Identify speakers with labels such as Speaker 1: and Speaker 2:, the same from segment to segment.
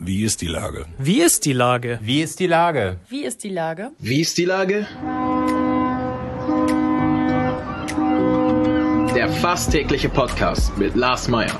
Speaker 1: Wie ist die Lage?
Speaker 2: Wie ist die Lage?
Speaker 3: Wie ist die Lage?
Speaker 4: Wie ist die Lage?
Speaker 5: Wie ist die Lage? Der fast tägliche Podcast mit Lars Meyer.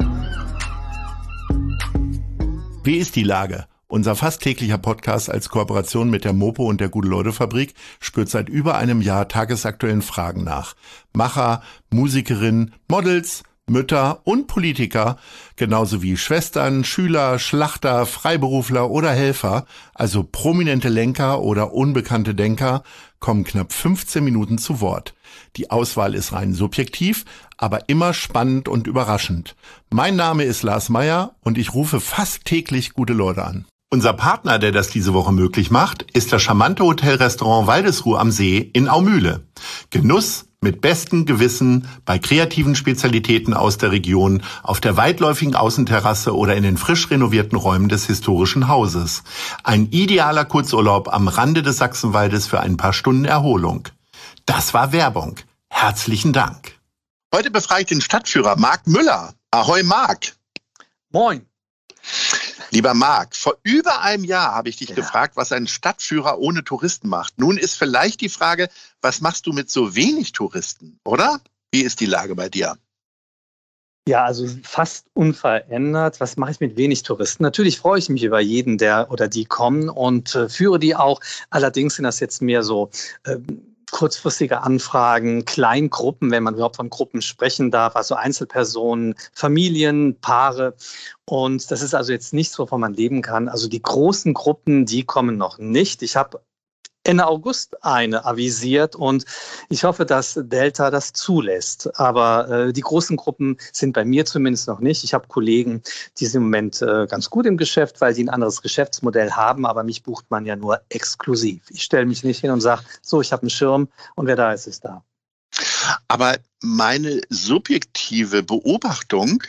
Speaker 6: Wie ist die Lage? Unser fast täglicher Podcast als Kooperation mit der Mopo und der Gute-Leute-Fabrik spürt seit über einem Jahr tagesaktuellen Fragen nach. Macher, Musikerinnen, Models, Mütter und Politiker, genauso wie Schwestern, Schüler, Schlachter, Freiberufler oder Helfer, also prominente Lenker oder unbekannte Denker, kommen knapp 15 Minuten zu Wort. Die Auswahl ist rein subjektiv, aber immer spannend und überraschend. Mein Name ist Lars Meyer und ich rufe fast täglich gute Leute an. Unser Partner, der das diese Woche möglich macht, ist das charmante Hotelrestaurant Waldesruh am See in Aumühle. Genuss mit bestem Gewissen bei kreativen Spezialitäten aus der Region, auf der weitläufigen Außenterrasse oder in den frisch renovierten Räumen des historischen Hauses. Ein idealer Kurzurlaub am Rande des Sachsenwaldes für ein paar Stunden Erholung. Das war Werbung. Herzlichen Dank. Heute befrage ich den Stadtführer Marc Müller. Ahoi Marc.
Speaker 7: Moin.
Speaker 6: Lieber Marc, vor über einem Jahr habe ich dich gefragt, was ein Stadtführer ohne Touristen macht. Nun ist vielleicht die Frage, was machst du mit so wenig Touristen, oder? Wie ist die Lage bei dir?
Speaker 7: Ja, also fast unverändert. Was mache ich mit wenig Touristen? Natürlich freue ich mich über jeden, der oder die kommen und führe die auch. Allerdings sind das jetzt mehr so kurzfristige Anfragen, Kleingruppen, wenn man überhaupt von Gruppen sprechen darf, also Einzelpersonen, Familien, Paare. Und das ist also jetzt nichts, wovon man leben kann. Also die großen Gruppen, die kommen noch nicht. Ich habe Ende August eine avisiert und ich hoffe, dass Delta das zulässt. Aber die großen Gruppen sind bei mir zumindest noch nicht. Ich habe Kollegen, die sind im Moment ganz gut im Geschäft, weil sie ein anderes Geschäftsmodell haben. Aber mich bucht man ja nur exklusiv. Ich stelle mich nicht hin und sage, so, ich habe einen Schirm und wer da ist, ist da.
Speaker 6: Aber meine subjektive Beobachtung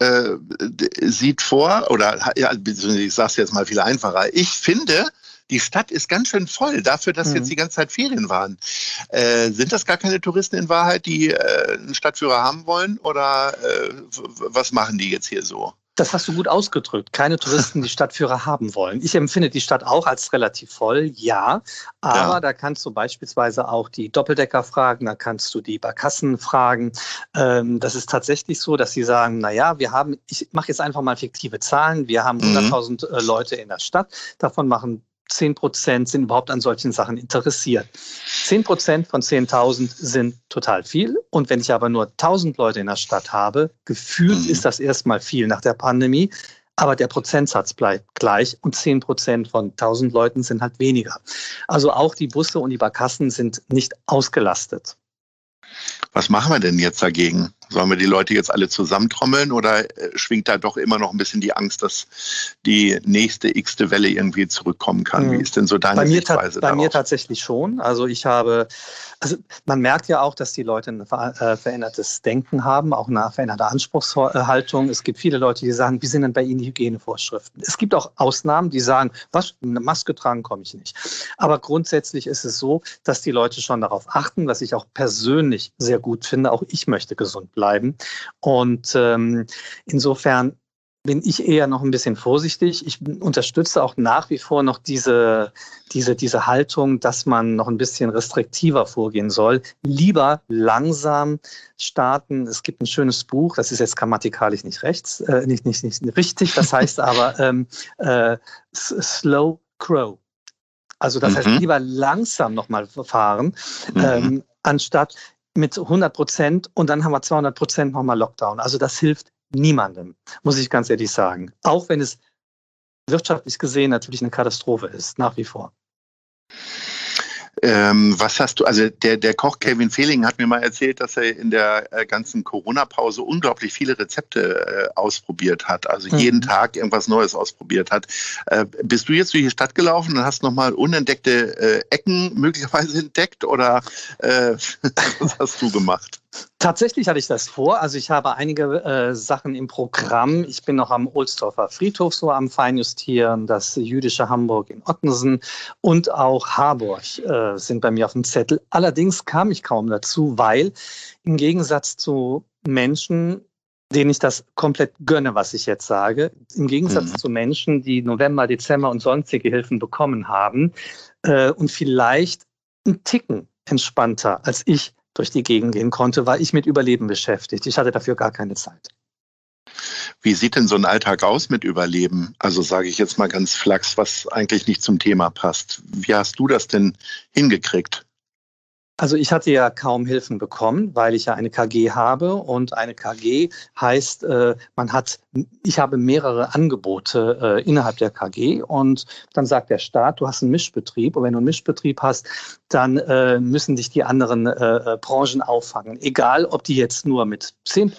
Speaker 6: sieht vor, oder ja, ich sage es jetzt mal viel einfacher, ich finde, die Stadt ist ganz schön voll dafür, dass jetzt die ganze Zeit Ferien waren. Sind das gar keine Touristen in Wahrheit, die einen Stadtführer haben wollen? Oder was machen die jetzt hier so?
Speaker 7: Das hast du gut ausgedrückt. Keine Touristen, die Stadtführer haben wollen. Ich empfinde die Stadt auch als relativ voll, ja. Aber da kannst du beispielsweise auch die Doppeldecker fragen, da kannst du die Barkassen fragen. Das ist tatsächlich so, dass sie sagen, naja, ich mache jetzt einfach mal fiktive Zahlen. Wir haben 100.000 Leute in der Stadt. Davon machen 10% sind überhaupt an solchen Sachen interessiert. 10% von 10.000 sind total viel. Und wenn ich aber nur 1.000 Leute in der Stadt habe, gefühlt ist das erstmal viel nach der Pandemie, aber der Prozentsatz bleibt gleich und 10% von 1.000 Leuten sind halt weniger. Also auch die Busse und die Barkassen sind nicht ausgelastet.
Speaker 6: Was machen wir denn jetzt dagegen? Sollen wir die Leute jetzt alle zusammentrommeln oder schwingt da doch immer noch ein bisschen die Angst, dass die nächste x-te Welle irgendwie zurückkommen kann? Wie ist denn so deine Sichtweise darauf?
Speaker 7: Bei mir tatsächlich schon. Also man merkt ja auch, dass die Leute ein verändertes Denken haben, auch eine veränderte Anspruchshaltung. Es gibt viele Leute, die sagen, wie sind denn bei Ihnen die Hygienevorschriften? Es gibt auch Ausnahmen, die sagen, was, eine Maske tragen komme ich nicht. Aber grundsätzlich ist es so, dass die Leute schon darauf achten, was ich auch persönlich sehr gut finde. Auch ich möchte gesund bleiben. Und insofern bin ich eher noch ein bisschen vorsichtig. Ich unterstütze auch nach wie vor noch diese Haltung, dass man noch ein bisschen restriktiver vorgehen soll. Lieber langsam starten. Es gibt ein schönes Buch, das ist jetzt grammatikalisch nicht nicht richtig, das heißt aber Slow Crow. Also das heißt, lieber langsam nochmal fahren, anstatt mit 100% und dann haben wir 200% nochmal Lockdown. Also das hilft niemandem, muss ich ganz ehrlich sagen. Auch wenn es wirtschaftlich gesehen natürlich eine Katastrophe ist, nach wie vor.
Speaker 6: Was hast du, also der Koch Kevin Fehling hat mir mal erzählt, dass er in der ganzen Corona-Pause unglaublich viele Rezepte ausprobiert hat, also jeden Tag irgendwas Neues ausprobiert hat. Bist du jetzt durch die Stadt gelaufen und hast nochmal unentdeckte Ecken möglicherweise entdeckt oder was hast du gemacht?
Speaker 7: Tatsächlich hatte ich das vor. Also ich habe einige Sachen im Programm. Ich bin noch am Ohlsdorfer Friedhof so am Feinjustieren, das jüdische Hamburg in Ottensen und auch Harburg sind bei mir auf dem Zettel. Allerdings kam ich kaum dazu, weil im Gegensatz zu Menschen, denen ich das komplett gönne, was ich jetzt sage. Im Gegensatz zu Menschen, die November, Dezember und sonstige Hilfen bekommen haben und vielleicht einen Ticken entspannter als ich durch die Gegend gehen konnte, war ich mit Überleben beschäftigt. Ich hatte dafür gar keine Zeit.
Speaker 6: Wie sieht denn so ein Alltag aus mit Überleben? Also sage ich jetzt mal ganz flachs, was eigentlich nicht zum Thema passt. Wie hast du das denn hingekriegt?
Speaker 7: Also ich hatte ja kaum Hilfen bekommen, weil ich ja eine KG habe und eine KG heißt, ich habe mehrere Angebote innerhalb der KG und dann sagt der Staat, du hast einen Mischbetrieb und wenn du einen Mischbetrieb hast, dann müssen dich die anderen Branchen auffangen. Egal, ob die jetzt nur mit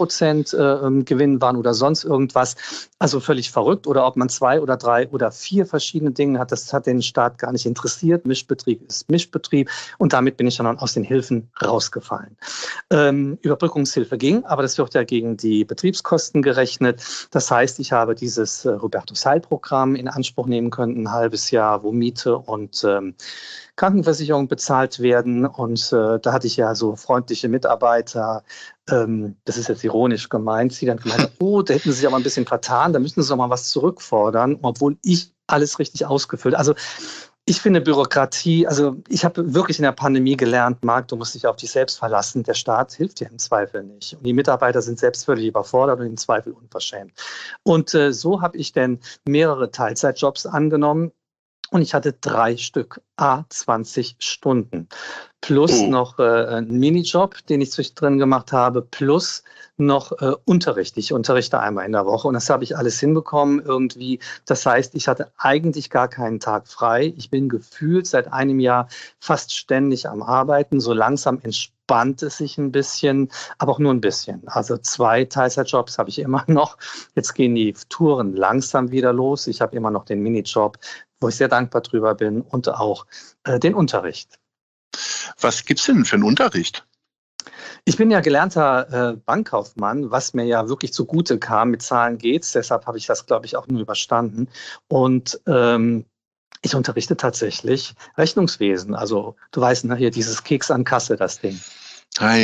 Speaker 7: 10% Gewinn waren oder sonst irgendwas, also völlig verrückt oder ob man 2 oder 3 oder 4 verschiedene Dinge hat, das hat den Staat gar nicht interessiert. Mischbetrieb ist Mischbetrieb und damit bin ich dann aus den Hilfen rausgefallen. Überbrückungshilfe ging, aber das wird ja gegen die Betriebskosten gerechnet. Das heißt, ich habe dieses Hubertus-Heil-Programm in Anspruch nehmen können, ein halbes Jahr, wo Miete und Krankenversicherung bezahlt werden. Und da hatte ich ja so freundliche Mitarbeiter, das ist jetzt ironisch gemeint, die dann gemeint haben, oh, da hätten sie sich aber ein bisschen vertan, da müssen sie doch mal was zurückfordern, obwohl ich alles richtig ausgefüllt. Also ich finde Bürokratie, also ich habe wirklich in der Pandemie gelernt, Marc, du musst dich auf dich selbst verlassen. Der Staat hilft dir im Zweifel nicht. Und die Mitarbeiter sind selbst völlig überfordert und im Zweifel unverschämt. Und so habe ich dann mehrere Teilzeitjobs angenommen. Und ich hatte 3 Stück, 20 Stunden. Plus noch einen Minijob, den ich zwischendrin gemacht habe, plus noch Unterricht. Ich unterrichte einmal in der Woche und das habe ich alles hinbekommen irgendwie. Das heißt, ich hatte eigentlich gar keinen Tag frei. Ich bin gefühlt seit einem Jahr fast ständig am Arbeiten. So langsam entspannt es sich ein bisschen, aber auch nur ein bisschen. Also 2 Teilzeitjobs habe ich immer noch. Jetzt gehen die Touren langsam wieder los. Ich habe immer noch den Minijob, wo ich sehr dankbar drüber bin und auch den Unterricht.
Speaker 6: Was gibt's denn für einen Unterricht?
Speaker 7: Ich bin ja gelernter Bankkaufmann, was mir ja wirklich zugute kam. Mit Zahlen geht's, deshalb habe ich das, glaube ich, auch nur überstanden. Und ich unterrichte tatsächlich Rechnungswesen. Also du weißt, ne, hier dieses Keks an Kasse, das Ding.
Speaker 6: Ja.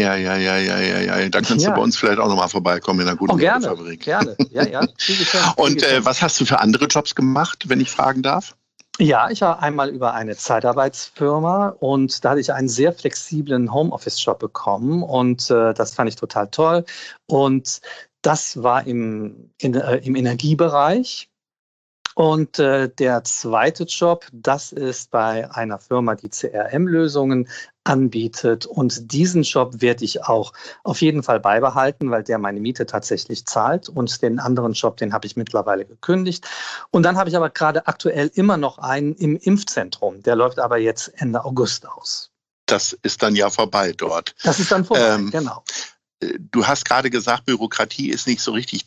Speaker 6: Da kannst du bei uns vielleicht auch nochmal vorbeikommen in einer guten
Speaker 7: Fabrik. Gerne. Ja.
Speaker 6: Und was hast du für andere Jobs gemacht, wenn ich fragen darf?
Speaker 7: Ja, ich war einmal über eine Zeitarbeitsfirma und da hatte ich einen sehr flexiblen Homeoffice-Job bekommen und das fand ich total toll. Und das war im Energiebereich. Und der zweite Job, das ist bei einer Firma, die CRM-Lösungen anbietet. Und diesen Job werde ich auch auf jeden Fall beibehalten, weil der meine Miete tatsächlich zahlt. Und den anderen Job, den habe ich mittlerweile gekündigt. Und dann habe ich aber gerade aktuell immer noch einen im Impfzentrum. Der läuft aber jetzt Ende August aus.
Speaker 6: Das ist dann ja vorbei dort.
Speaker 7: Das ist dann vorbei, genau.
Speaker 6: Du hast gerade gesagt, Bürokratie ist nicht so richtig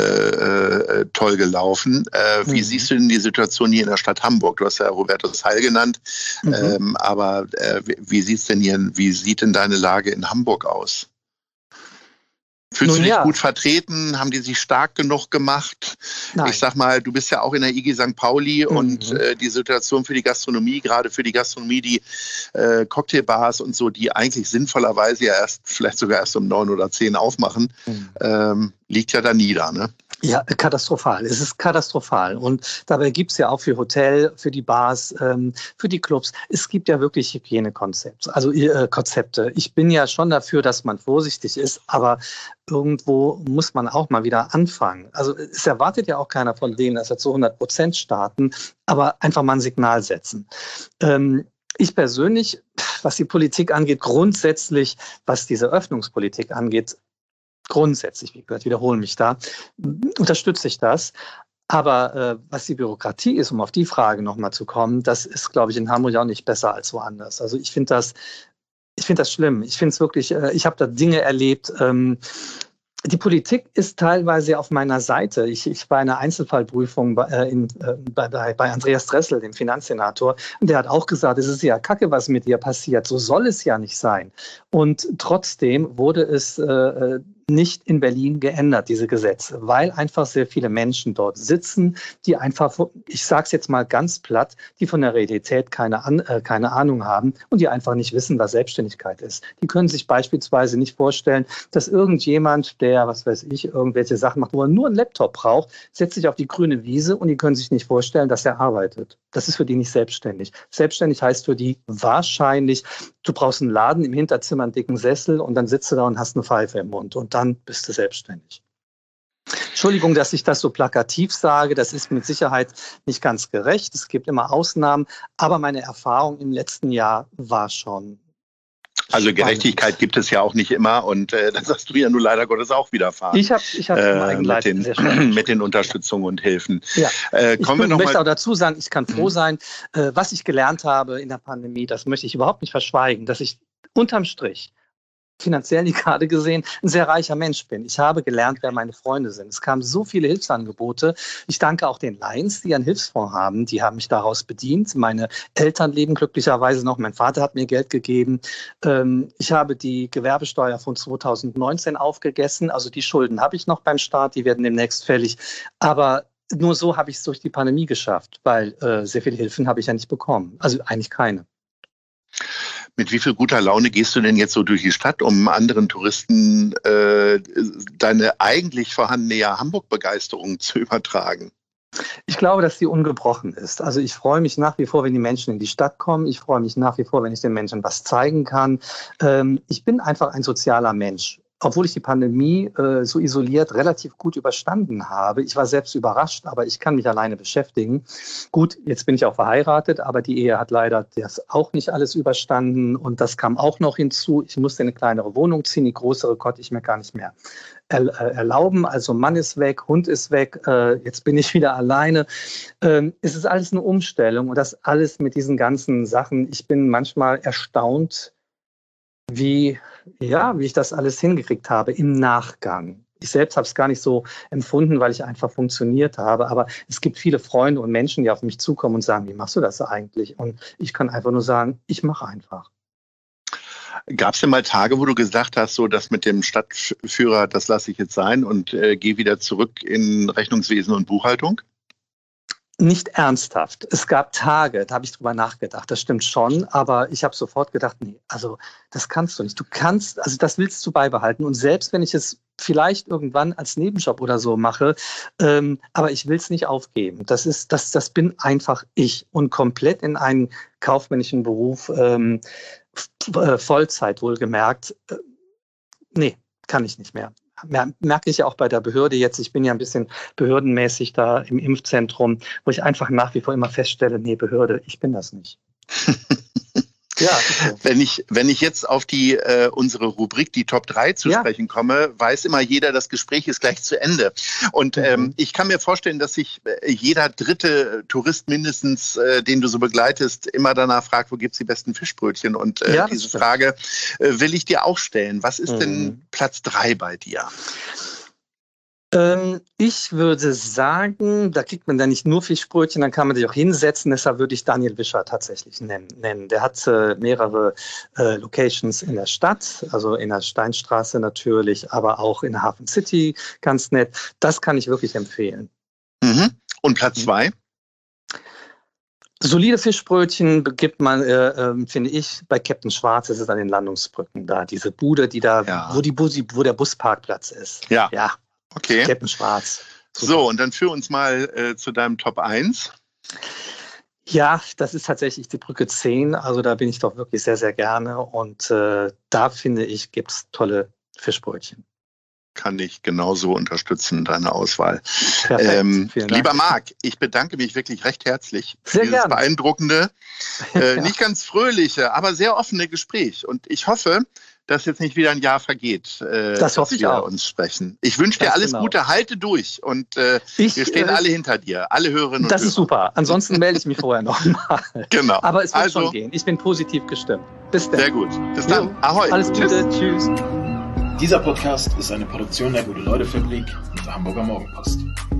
Speaker 6: toll gelaufen. Wie siehst du denn die Situation hier in der Stadt Hamburg? Du hast ja Hubertus-Heil genannt, aber wie sieht denn deine Lage in Hamburg aus? Fühlst du dich gut vertreten? Haben die sich stark genug gemacht? Nein. Ich sag mal, du bist ja auch in der IG St. Pauli und die Situation für die Gastronomie, gerade für die Gastronomie, die Cocktailbars und so, die eigentlich sinnvollerweise ja vielleicht sogar erst um 9 oder 10 aufmachen, liegt ja da nieder, ne?
Speaker 7: Ja, katastrophal. Es ist katastrophal. Und dabei gibt es ja auch für Hotel, für die Bars, für die Clubs, es gibt ja wirklich Hygienekonzepte. Also Konzepte. Ich bin ja schon dafür, dass man vorsichtig ist, aber irgendwo muss man auch mal wieder anfangen. Also es erwartet ja auch keiner von denen, dass wir zu 100% starten, aber einfach mal ein Signal setzen. Ich persönlich, was die Politik angeht, grundsätzlich, was diese Öffnungspolitik angeht, grundsätzlich, wie gesagt, wiederhole mich da, unterstütze ich das. Aber was die Bürokratie ist, um auf die Frage nochmal zu kommen, das ist, glaube ich, in Hamburg auch nicht besser als woanders. Also ich finde das schlimm. Ich finde es wirklich, ich habe da Dinge erlebt. Die Politik ist teilweise auf meiner Seite. Ich war in einer Einzelfallprüfung bei Andreas Dressel, dem Finanzsenator, und der hat auch gesagt, es ist ja Kacke, was mit dir passiert. So soll es ja nicht sein. Und trotzdem wurde es nicht in Berlin geändert, diese Gesetze, weil einfach sehr viele Menschen dort sitzen, die einfach, ich sage es jetzt mal ganz platt, die von der Realität keine Ahnung haben und die einfach nicht wissen, was Selbstständigkeit ist. Die können sich beispielsweise nicht vorstellen, dass irgendjemand, der, was weiß ich, irgendwelche Sachen macht, wo er nur einen Laptop braucht, setzt sich auf die grüne Wiese und die können sich nicht vorstellen, dass er arbeitet. Das ist für die nicht selbstständig. Selbstständig heißt für die wahrscheinlich, du brauchst einen Laden im Hinterzimmer, einen dicken Sessel und dann sitzt du da und hast eine Pfeife im Mund und dann bist du selbstständig. Entschuldigung, dass ich das so plakativ sage, das ist mit Sicherheit nicht ganz gerecht. Es gibt immer Ausnahmen, aber meine Erfahrung im letzten Jahr war schon
Speaker 6: Also Gerechtigkeit gibt es ja auch nicht immer und das hast du ja nun leider Gottes auch widerfahren.
Speaker 7: Ich hab
Speaker 6: mit den Unterstützungen und Hilfen.
Speaker 7: Ja. Ich möchte auch dazu sagen, ich kann froh sein, was ich gelernt habe in der Pandemie, das möchte ich überhaupt nicht verschweigen, dass ich unterm Strich finanziell nicht gerade gesehen ein sehr reicher Mensch bin. Ich habe gelernt, wer meine Freunde sind. Es kamen so viele Hilfsangebote. Ich danke auch den Lions, die einen Hilfsfonds haben. Die haben mich daraus bedient. Meine Eltern leben glücklicherweise noch. Mein Vater hat mir Geld gegeben. Ich habe die Gewerbesteuer von 2019 aufgegessen. Also die Schulden habe ich noch beim Staat. Die werden demnächst fällig. Aber nur so habe ich es durch die Pandemie geschafft, weil sehr viele Hilfen habe ich ja nicht bekommen. Also eigentlich keine.
Speaker 6: Mit wie viel guter Laune gehst du denn jetzt so durch die Stadt, um anderen Touristen deine eigentlich vorhandene Hamburg-Begeisterung zu übertragen?
Speaker 7: Ich glaube, dass die ungebrochen ist. Also ich freue mich nach wie vor, wenn die Menschen in die Stadt kommen. Ich freue mich nach wie vor, wenn ich den Menschen was zeigen kann. Ich bin einfach ein sozialer Mensch. Obwohl ich die Pandemie so isoliert relativ gut überstanden habe. Ich war selbst überrascht, aber ich kann mich alleine beschäftigen. Gut, jetzt bin ich auch verheiratet, aber die Ehe hat leider das auch nicht alles überstanden. Und das kam auch noch hinzu. Ich musste in eine kleinere Wohnung ziehen. Die größere konnte ich mir gar nicht mehr erlauben. Also Mann ist weg, Hund ist weg. Jetzt bin ich wieder alleine. Es ist alles eine Umstellung und das alles mit diesen ganzen Sachen. Ich bin manchmal erstaunt, wie ich das alles hingekriegt habe im Nachgang. Ich selbst habe es gar nicht so empfunden, weil ich einfach funktioniert habe. Aber es gibt viele Freunde und Menschen, die auf mich zukommen und sagen, wie machst du das eigentlich? Und ich kann einfach nur sagen, ich mache einfach.
Speaker 6: Gab es denn mal Tage, wo du gesagt hast, so das mit dem Stadtführer, das lasse ich jetzt sein und gehe wieder zurück in Rechnungswesen und Buchhaltung?
Speaker 7: Nicht ernsthaft. Es gab Tage, da habe ich drüber nachgedacht, das stimmt schon, aber ich habe sofort gedacht, nee, also das kannst du nicht. Du kannst, also das willst du beibehalten und selbst wenn ich es vielleicht irgendwann als Nebenjob oder so mache, aber ich will es nicht aufgeben. Das bin einfach ich und komplett in einen kaufmännischen Beruf, Vollzeit wohlgemerkt, nee, kann ich nicht mehr. Merke ich ja auch bei der Behörde jetzt, ich bin ja ein bisschen behördenmäßig da im Impfzentrum, wo ich einfach nach wie vor immer feststelle, nee, Behörde, ich bin das nicht. Ja, okay.
Speaker 6: Wenn ich jetzt auf die unsere Rubrik, die Top 3 zu sprechen komme, weiß immer jeder, das Gespräch ist gleich zu Ende. Und ich kann mir vorstellen, dass sich jeder dritte Tourist mindestens, den du so begleitest, immer danach fragt, wo gibt's die besten Fischbrötchen? Und diese Frage will ich dir auch stellen. Was ist denn Platz 3 bei dir?
Speaker 7: Ich würde sagen, da kriegt man dann nicht nur Fischbrötchen, dann kann man sich auch hinsetzen. Deshalb würde ich Daniel Wischer tatsächlich nennen. Der hat mehrere Locations in der Stadt, also in der Steinstraße natürlich, aber auch in der Hafen City, ganz nett. Das kann ich wirklich empfehlen.
Speaker 6: Mhm. Und Platz 2?
Speaker 7: Solide Fischbrötchen gibt man, finde ich, bei Captain Schwarz. Das ist an den Landungsbrücken da. Diese Bude, die da, wo der Busparkplatz ist.
Speaker 6: Ja.
Speaker 7: Okay. Captain Schwarz.
Speaker 6: Super. So, und dann führ uns mal zu deinem Top 1.
Speaker 7: Ja, das ist tatsächlich die Brücke 10. Also da bin ich doch wirklich sehr, sehr gerne. Und da finde ich, gibt es tolle Fischbrötchen.
Speaker 6: Kann ich genauso unterstützen, deine Auswahl.
Speaker 7: Lieber
Speaker 6: Marc, ich bedanke mich wirklich recht herzlich für
Speaker 7: sehr
Speaker 6: dieses
Speaker 7: gerne.
Speaker 6: Beeindruckende, nicht ganz fröhliche, aber sehr offene Gespräch. Und ich hoffe, dass jetzt nicht wieder ein Jahr vergeht, dass wir uns sprechen. Ich wünsche dir alles Gute, halte durch und wir stehen alle hinter dir, alle Hörerinnen und Hörer.
Speaker 7: Das ist super. Ansonsten melde ich mich vorher nochmal.
Speaker 6: Genau.
Speaker 7: Aber es wird schon gehen. Ich bin positiv gestimmt. Bis dann.
Speaker 6: Sehr gut. Bis dann. Ahoi.
Speaker 7: Alles Gute. Tschüss.
Speaker 5: Dieser Podcast ist eine Produktion der Gute-Leute-Fabrik und der Hamburger Morgenpost.